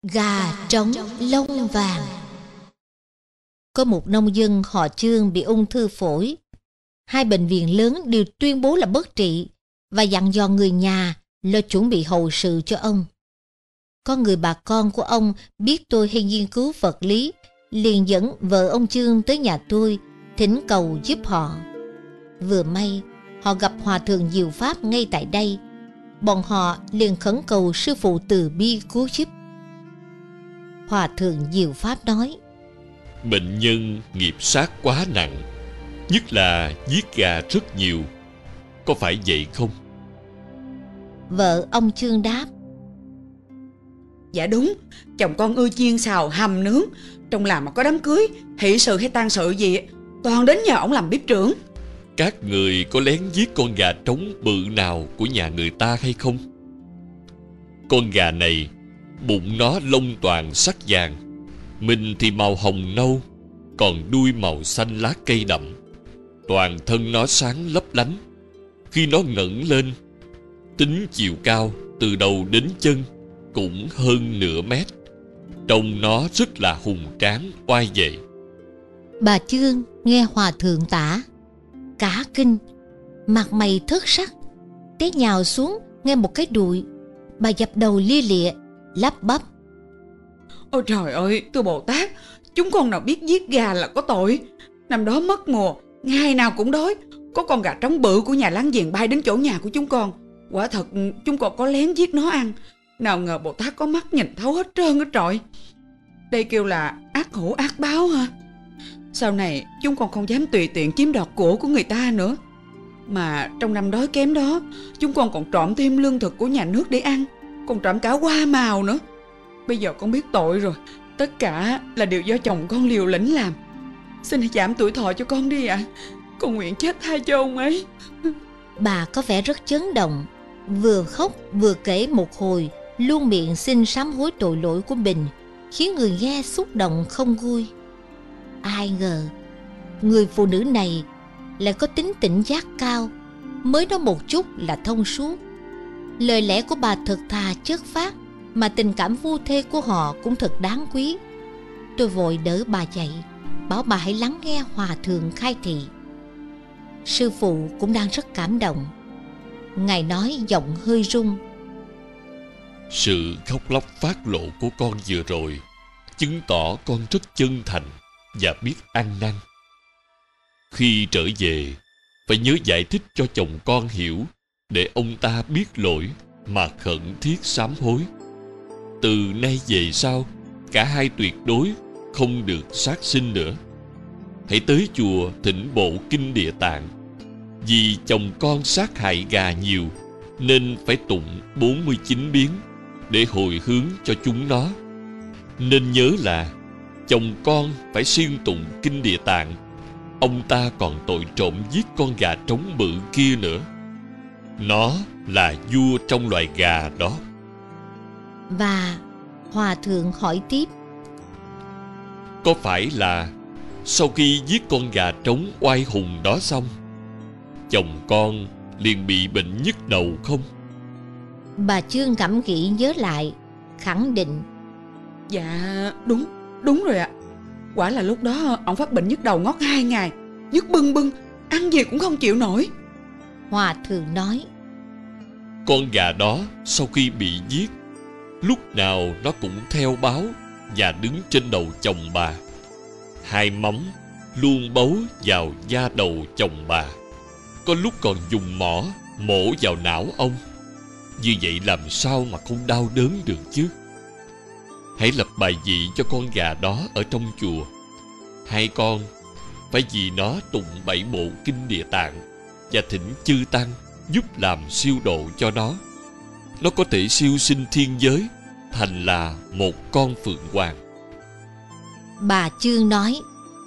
Gà trống lông vàng. Có một nông dân họ Chương bị ung thư phổi. Hai bệnh viện lớn đều tuyên bố là bất trị và dặn dò người nhà lo chuẩn bị hậu sự cho ông. Có người bà con của ông biết tôi hay nghiên cứu vật lý, liền dẫn vợ ông Chương tới nhà tôi, thỉnh cầu giúp họ. Vừa may, họ gặp Hòa thượng Diệu Pháp ngay tại đây. Bọn họ liền khẩn cầu sư phụ từ bi cứu giúp. Hòa thượng Diệu Pháp nói: bệnh nhân nghiệp sát quá nặng, nhất là giết gà rất nhiều, có phải vậy không? Vợ ông Chương đáp: Dạ đúng, chồng con ưa chiên xào hầm nướng. Trong làm mà có đám cưới, hỷ sự hay tang sự gì, toàn đến nhờ ổng làm bếp trưởng. Các người có lén giết con gà trống bự nào của nhà người ta hay không? Con gà này, bụng nó lông toàn sắc vàng, mình thì màu hồng nâu, còn đuôi màu xanh lá cây đậm. Toàn thân nó sáng lấp lánh. Khi nó ngẩng lên, tính chiều cao từ đầu đến chân cũng hơn nửa mét. Trông nó rất là hùng tráng oai vệ. Bà Chương nghe hòa thượng tả, cả kinh, mặt mày thất sắc, té nhào xuống nghe một cái đùi. Bà dập đầu lia lịa, lắp bắp: Ôi trời ơi, thưa Bồ Tát, chúng con nào biết giết gà là có tội. Năm đó mất mùa, ngày nào cũng đói. Có con gà trống bự của nhà láng giềng bay đến chỗ nhà của chúng con. Quả thật chúng con có lén giết nó ăn. Nào ngờ Bồ Tát có mắt nhìn thấu hết trơn hết trọi. Đây kêu là ác hữu ác báo hả? Sau này chúng con không dám tùy tiện chiếm đoạt của người ta nữa. Mà trong năm đói kém đó, chúng con còn trộm thêm lương thực của nhà nước để ăn, còn trộm cả hoa màu nữa. Bây giờ con biết tội rồi. Tất cả là điều do chồng con liều lĩnh làm. Xin hãy giảm tuổi thọ cho con đi ạ. Con nguyện chết thay cho ông ấy. Bà có vẻ rất chấn động, vừa khóc vừa kể một hồi, luôn miệng xin sám hối tội lỗi của mình, khiến người nghe xúc động không vui. Ai ngờ người phụ nữ này lại có tính tỉnh giác cao, mới nói một chút là thông suốt. Lời lẽ của bà thật thà chất phác, mà tình cảm phu thê của họ cũng thật đáng quý. Tôi vội đỡ bà dậy, bảo bà hãy lắng nghe hòa thượng khai thị. Sư phụ cũng đang rất cảm động. Ngài nói giọng hơi run: Sự khóc lóc phát lộ của con vừa rồi chứng tỏ con rất chân thành và biết ăn năn. Khi trở về, phải nhớ giải thích cho chồng con hiểu, để ông ta biết lỗi mà khẩn thiết sám hối. Từ nay về sau, cả hai tuyệt đối không được sát sinh nữa. Hãy tới chùa thỉnh bộ kinh Địa Tạng. Vì chồng con sát hại gà nhiều, nên phải tụng 49 biến để hồi hướng cho chúng nó. Nên nhớ là chồng con phải siêng tụng kinh Địa Tạng. Ông ta còn tội trộm giết con gà trống bự kia nữa. Nó là vua trong loài gà đó. Và hòa thượng hỏi tiếp: Có phải là sau khi giết con gà trống oai hùng đó xong, chồng con liền bị bệnh nhức đầu không? Bà Chương ngẫm nghĩ nhớ lại, khẳng định: Dạ đúng rồi ạ. Quả là lúc đó ông phát bệnh nhức đầu ngót 2 ngày, nhức bưng bưng, ăn gì cũng không chịu nổi. Hòa thượng nói: Con gà đó sau khi bị giết, lúc nào nó cũng theo báo và đứng trên đầu chồng bà. Hai móng luôn bấu vào da đầu chồng bà, có lúc còn dùng mỏ mổ vào não ông. Như vậy làm sao mà không đau đớn được chứ? Hãy lập bài vị cho con gà đó ở trong chùa. Hai con phải vì nó tụng 7 bộ kinh Địa Tạng và thỉnh chư tăng giúp làm siêu độ cho nó. Nó có thể siêu sinh thiên giới, thành là một con phượng hoàng. Bà Chương nói: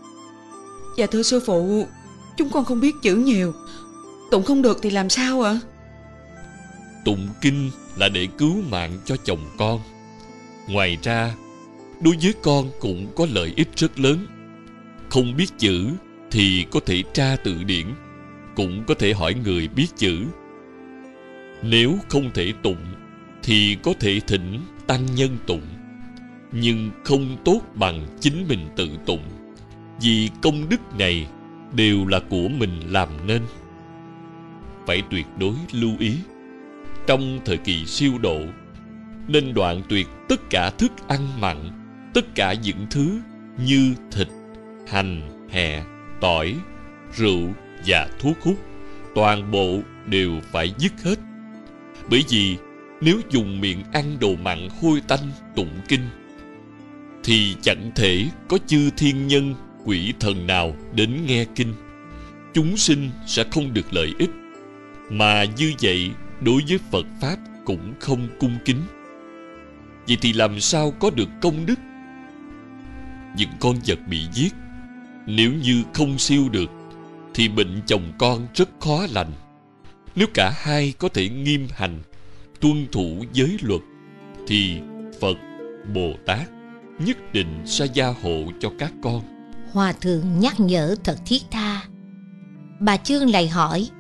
Dạ thưa sư phụ, chúng con không biết chữ nhiều, tụng không được thì làm sao ạ? Tụng kinh là để cứu mạng cho chồng con. Ngoài ra, đối với con cũng có lợi ích rất lớn. Không biết chữ thì có thể tra từ điển, cũng có thể hỏi người biết chữ. Nếu không thể tụng thì có thể thỉnh tăng nhân tụng. nhưng không tốt bằng chính mình tự tụng, vì công đức này đều là của mình làm nên. Phải tuyệt đối lưu ý, trong thời kỳ siêu độ nên đoạn tuyệt tất cả thức ăn mặn, tất cả những thứ như thịt, hành, hẹ, tỏi, rượu và thuốc hút, toàn bộ đều phải dứt hết. Bởi vì nếu dùng miệng ăn đồ mặn hôi tanh tụng kinh thì chẳng thể có chư thiên nhân, quỷ thần nào đến nghe kinh. Chúng sinh sẽ không được lợi ích, mà như vậy đối với Phật Pháp cũng không cung kính. Vậy thì làm sao có được công đức? Những con vật bị giết, nếu như không siêu được thì bệnh chồng con rất khó lành. Nếu cả hai có thể nghiêm hành, tuân thủ giới luật thì Phật, Bồ Tát nhất định sẽ gia hộ cho các con. Hòa thượng nhắc nhở thật thiết tha. Bà Chương lại hỏi: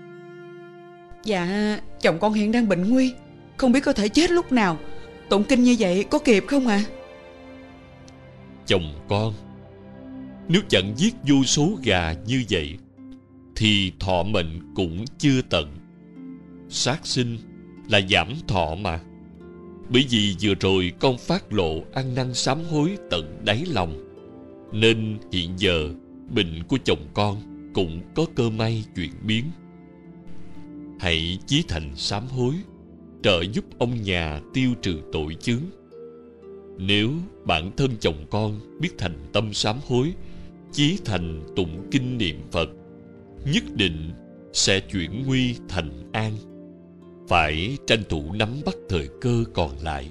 Dạ, chồng con hiện đang bệnh nguy, không biết có thể chết lúc nào. Tụng kinh như vậy có kịp không ạ? Chồng con, nếu chẳng giết vô số gà như vậy thì thọ mệnh cũng chưa tận. Sát sinh là giảm thọ mà. Bởi vì vừa rồi con phát lộ ăn năn sám hối tận đáy lòng, nên hiện giờ bệnh của chồng con cũng có cơ may chuyển biến. Hãy chí thành sám hối, trợ giúp ông nhà tiêu trừ tội chướng. Nếu bản thân chồng con biết thành tâm sám hối, chí thành tụng kinh niệm Phật, nhất định sẽ chuyển nguy thành an. Phải tranh thủ nắm bắt thời cơ còn lại.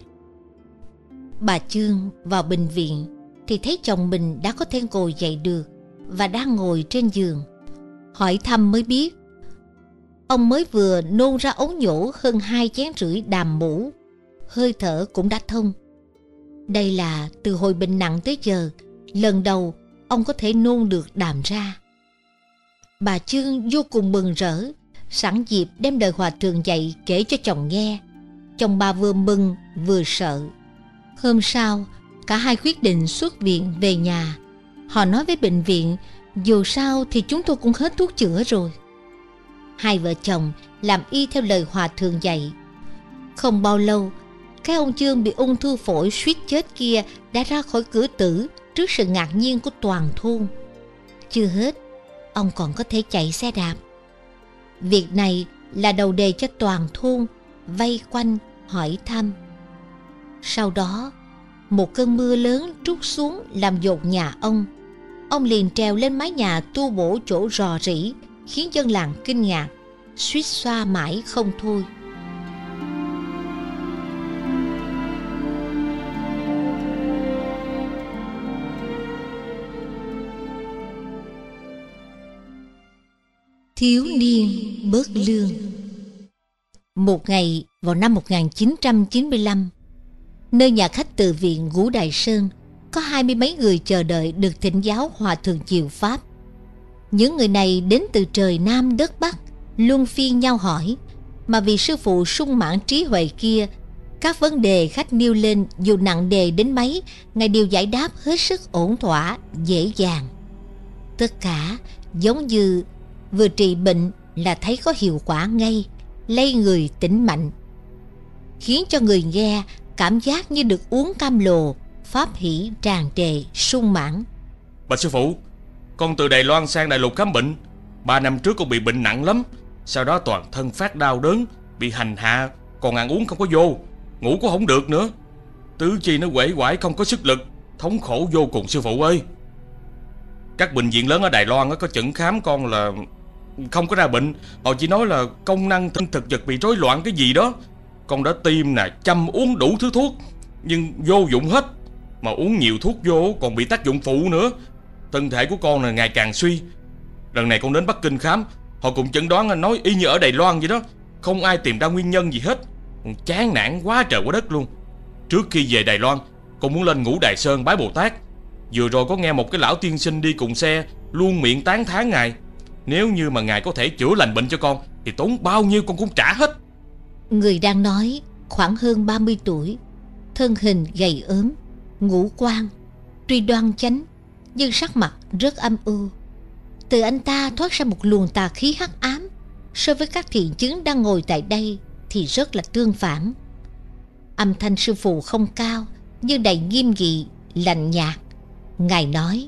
Bà Chương vào bệnh viện thì thấy chồng mình đã có thể ngồi dậy được và đang ngồi trên giường. Hỏi thăm mới biết ông mới vừa nôn ra ống nhổ hơn 2,5 chén đàm mũ, hơi thở cũng đã thông. Đây là từ hồi bệnh nặng tới giờ lần đầu ông có thể nôn được đàm ra. Bà Chương vô cùng mừng rỡ, sẵn dịp đem lời hòa thượng dạy kể cho chồng nghe. Chồng bà vừa mừng vừa sợ. Hôm sau, cả hai quyết định xuất viện về nhà. Họ nói với bệnh viện, dù sao thì chúng tôi cũng hết thuốc chữa rồi. Hai vợ chồng làm y theo lời hòa thượng dạy. Không bao lâu, cái ông Chương bị ung thư phổi suýt chết kia đã ra khỏi cửa tử trước sự ngạc nhiên của toàn thôn. Chưa hết, ông còn có thể chạy xe đạp. Việc này là đầu đề cho toàn thôn vây quanh hỏi thăm. Sau đó, một cơn mưa lớn trút xuống làm dột nhà ông. Ông liền trèo lên mái nhà tu bổ chỗ rò rỉ, khiến dân làng kinh ngạc, suýt xoa mãi không thôi. Thiếu niên bớt lương. Một ngày vào năm 1995, nơi nhà khách từ viện Ngũ Đài Sơn có 20 mấy người chờ đợi được thỉnh giáo hòa thượng diệu pháp. Những người này đến từ trời Nam đất Bắc, luân phiên nhau hỏi, mà vì sư phụ sung mãn trí huệ kia, các vấn đề khách nêu lên dù nặng đề đến mấy, ngài đều giải đáp hết sức ổn thỏa, dễ dàng. Tất cả giống như vừa trị bệnh là thấy có hiệu quả ngay, lây người tỉnh mạnh, khiến cho người nghe cảm giác như được uống cam lồ, pháp hỷ tràn trề, sung mãn. Bạch sư phụ, con từ Đài Loan sang Đại Lục khám bệnh. 3 năm trước con bị bệnh nặng lắm, sau đó toàn thân phát đau đớn, bị hành hạ, còn ăn uống không có vô, ngủ cũng không được nữa. Tứ chi nó uể oải không có sức lực, thống khổ vô cùng sư phụ ơi. Các bệnh viện lớn ở Đài Loan có chẩn khám con là không có ra bệnh. Họ chỉ nói là công năng thân thực vật bị rối loạn cái gì đó. Con đã tiêm nè, chăm uống đủ thứ thuốc, nhưng vô dụng hết. Mà uống nhiều thuốc vô còn bị tác dụng phụ nữa. Thân thể của con là ngày càng suy. Lần này con đến Bắc Kinh khám, họ cũng chẩn đoán nói y như ở Đài Loan vậy đó. Không ai tìm ra nguyên nhân gì hết. Con chán nản quá trời quá đất luôn. Trước khi về Đài Loan, con muốn lên Ngũ Đài Sơn bái Bồ Tát. Vừa rồi có nghe một cái lão tiên sinh đi cùng xe luôn miệng tán thán ngài. Nếu như mà ngài có thể chữa lành bệnh cho con thì tốn bao nhiêu con cũng trả hết. Người đang nói khoảng hơn 30 tuổi, thân hình gầy ốm, Ngũ quan tuy đoan chánh nhưng sắc mặt rất âm u. Từ anh ta thoát ra một luồng tà khí hắc ám, so với các thiện chứng đang ngồi tại đây thì rất là tương phản. Âm thanh sư phụ không cao nhưng đầy nghiêm nghị, lạnh nhạt. Ngài nói: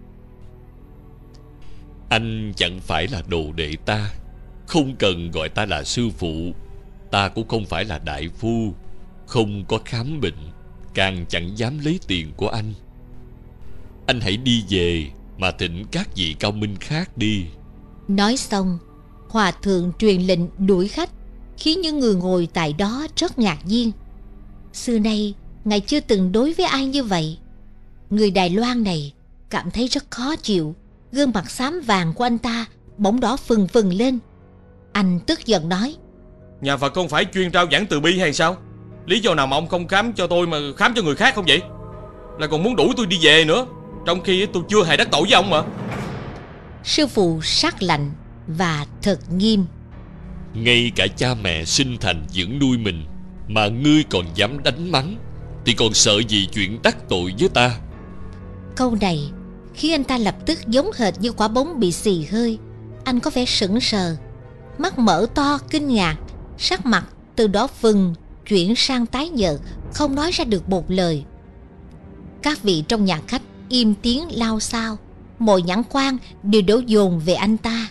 Anh chẳng phải là đồ đệ ta, không cần gọi ta là sư phụ. Ta cũng không phải là đại phu, không có khám bệnh, càng chẳng dám lấy tiền của anh. Anh hãy đi về mà thỉnh các vị cao minh khác đi. Nói xong, hòa thượng truyền lệnh đuổi khách, khiến những người ngồi tại đó rất ngạc nhiên. Xưa nay ngài chưa từng đối với ai như vậy. Người Đài Loan này cảm thấy rất khó chịu. Gương mặt xám vàng của anh ta bỗng đỏ phừng phừng lên. Anh tức giận nói: Nhà Phật không phải chuyên rao giảng từ bi hay sao? Lý do nào mà ông không khám cho tôi mà khám cho người khác không vậy? Là còn muốn đuổi tôi đi về nữa, trong khi tôi chưa hề đắc tội với ông mà. Sư phụ sắc lạnh và thật nghiêm: Ngay cả cha mẹ sinh thành dưỡng nuôi mình mà ngươi còn dám đánh mắng, thì còn sợ gì chuyện đắc tội với ta? Câu này khiến anh ta lập tức giống hệt như quả bóng bị xì hơi. Anh có vẻ sững sờ, mắt mở to kinh ngạc, sắc mặt từ đỏ phừng chuyển sang tái nhợt, không nói ra được một lời. Các vị trong nhà khách im tiếng lao xao, mọi nhãn quan đều đổ dồn về anh ta.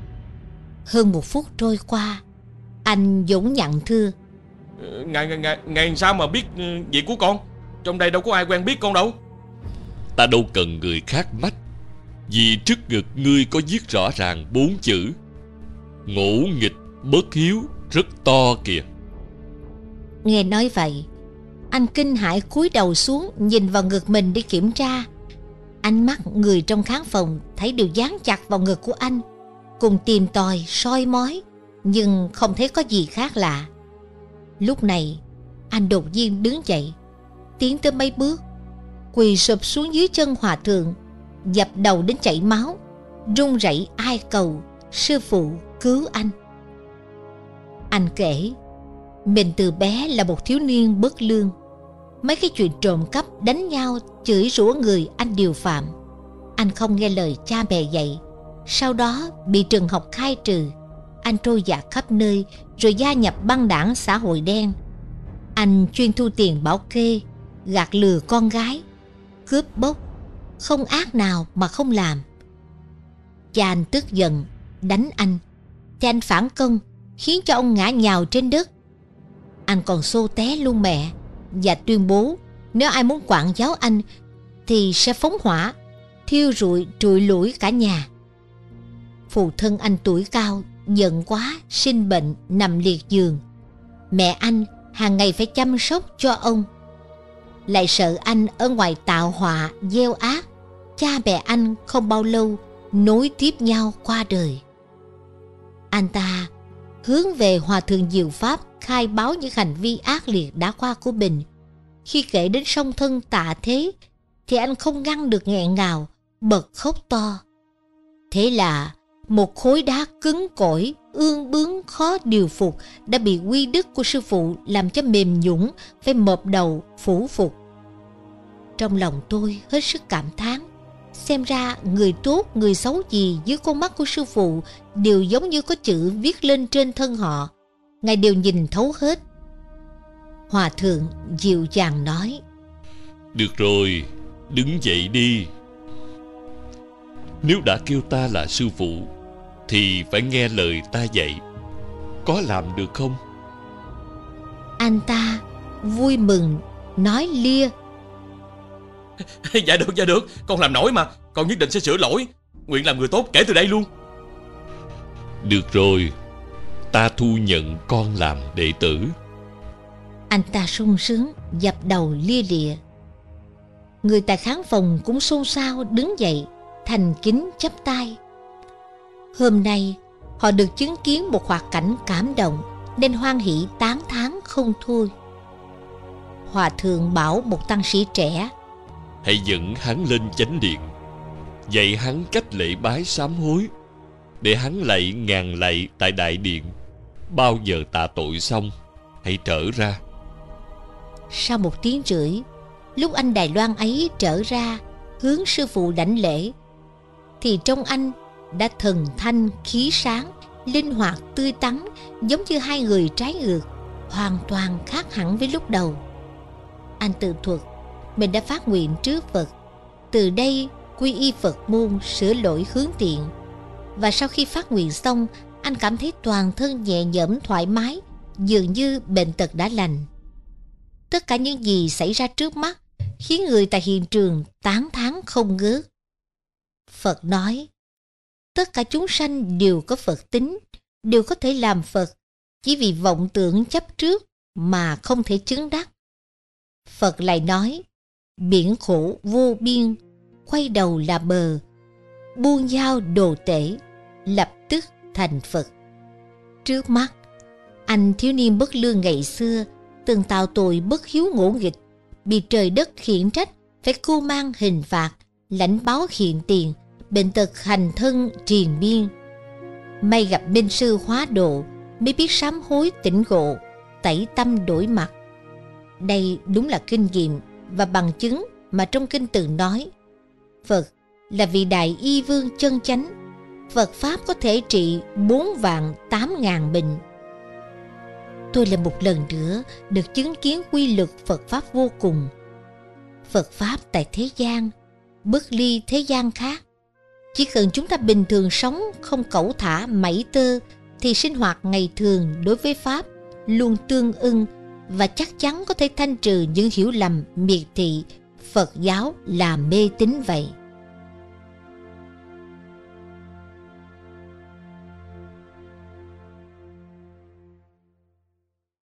Hơn một phút trôi qua, anh dũng nhận thưa: Ngài sao mà biết việc của con? Trong đây đâu có ai quen biết con đâu. Ta đâu cần người khác mách, vì trước ngực ngươi có viết rõ ràng 4 chữ: ngỗ nghịch bất hiếu, rất to kìa. Nghe nói vậy, anh kinh hãi cúi đầu xuống nhìn vào ngực mình để kiểm tra. Ánh mắt người trong khán phòng thấy đều dán chặt vào ngực của anh, cùng tìm tòi soi mói, nhưng không thấy có gì khác lạ. Lúc này anh đột nhiên đứng dậy, tiến tới mấy bước, quỳ sụp xuống dưới chân hòa thượng, dập đầu đến chảy máu, run rẩy ai cầu: sư phụ cứu anh. Anh kể mình từ bé là một thiếu niên bất lương. Mấy cái chuyện trộm cắp, đánh nhau, chửi rủa người anh đều phạm. Anh không nghe lời cha mẹ dạy, sau đó bị trường học khai trừ. Anh trôi dạt khắp nơi rồi gia nhập băng đảng xã hội đen. Anh chuyên thu tiền bảo kê, gạt lừa con gái, cướp bóc, không ác nào mà không làm. Cha anh tức giận đánh anh, thì anh phản công khiến cho ông ngã nhào trên đất. Anh còn xô té luôn mẹ và tuyên bố nếu ai muốn quản giáo anh thì sẽ phóng hỏa, thiêu rụi trụi lủi cả nhà. Phụ thân anh tuổi cao, giận quá, sinh bệnh nằm liệt giường. Mẹ anh hàng ngày phải chăm sóc cho ông. Lại sợ anh ở ngoài tạo họa gieo ác, cha mẹ anh không bao lâu nối tiếp nhau qua đời. Anh ta hướng về Hòa thượng Diệu Pháp khai báo những hành vi ác liệt đã qua của mình. Khi kể đến song thân tạ thế thì anh không ngăn được nghẹn ngào, bật khóc to. Thế là một khối đá cứng cỏi, ương bướng khó điều phục đã bị quy đức của sư phụ làm cho mềm nhũn, phải mộp đầu phủ phục. Trong lòng tôi hết sức cảm thán. Xem ra người tốt người xấu gì dưới con mắt của sư phụ đều giống như có chữ viết lên trên thân họ. Ngài đều nhìn thấu hết. Hòa thượng dịu dàng nói: Được rồi, đứng dậy đi. Nếu đã kêu ta là sư phụ thì phải nghe lời ta dạy. Có làm được không? Anh ta vui mừng nói lia: Dạ được, con làm nổi mà. Con nhất định sẽ sửa lỗi, nguyện làm người tốt kể từ đây luôn. Được rồi, ta thu nhận con làm đệ tử. Anh ta sung sướng dập đầu lia lịa. Người tại khán phòng cũng xôn xao đứng dậy, thành kính chắp tay. Hôm nay họ được chứng kiến một hoạt cảnh cảm động nên hoan hỷ tán thán không thôi. Hòa thượng bảo một tăng sĩ trẻ: Hãy dẫn hắn lên chánh điện, dạy hắn cách lễ bái sám hối, để hắn lạy ngàn lạy tại đại điện. Bao giờ tạ tội xong, hãy trở ra. Sau 1 tiếng rưỡi, lúc anh Đài Loan ấy trở ra hướng sư phụ đảnh lễ, thì trong anh đã thần thanh khí sáng, linh hoạt tươi tắn, giống như hai người trái ngược, hoàn toàn khác hẳn với lúc đầu. Anh tự thuật mình đã phát nguyện trước Phật, từ đây quy y Phật môn, sửa lỗi hướng thiện. Và sau khi phát nguyện xong, anh cảm thấy toàn thân nhẹ nhõm thoải mái, dường như bệnh tật đã lành. Tất cả những gì xảy ra trước mắt khiến người tại hiện trường tán thán không ngớt. Phật nói, tất cả chúng sanh đều có Phật tính, đều có thể làm Phật, chỉ vì vọng tưởng chấp trước mà không thể chứng đắc. Phật lại nói, biển khổ vô biên, quay đầu là bờ, buông dao đồ tể, lập tức thành Phật. Trước mắt, anh thiếu niên bất lương ngày xưa từng tạo tội bất hiếu ngỗ nghịch, bị trời đất khiển trách, phải cưu mang hình phạt, lãnh báo hiện tiền, bệnh tật hành thân triền miên. May gặp minh sư hóa độ, mới biết sám hối tỉnh ngộ, tẩy tâm đổi mặt. Đây đúng là kinh nghiệm và bằng chứng mà trong kinh từng nói. Phật là vị đại y vương chân chánh, Phật Pháp có thể trị 4.800.000 bệnh. Tôi lại một lần nữa được chứng kiến quy luật Phật Pháp vô cùng. Phật Pháp tại thế gian, bất ly thế gian khác. Chỉ cần chúng ta bình thường sống, không cẩu thả mảy tơ, thì sinh hoạt ngày thường đối với Pháp luôn tương ưng, và chắc chắn có thể thanh trừ những hiểu lầm miệt thị Phật giáo là mê tín vậy.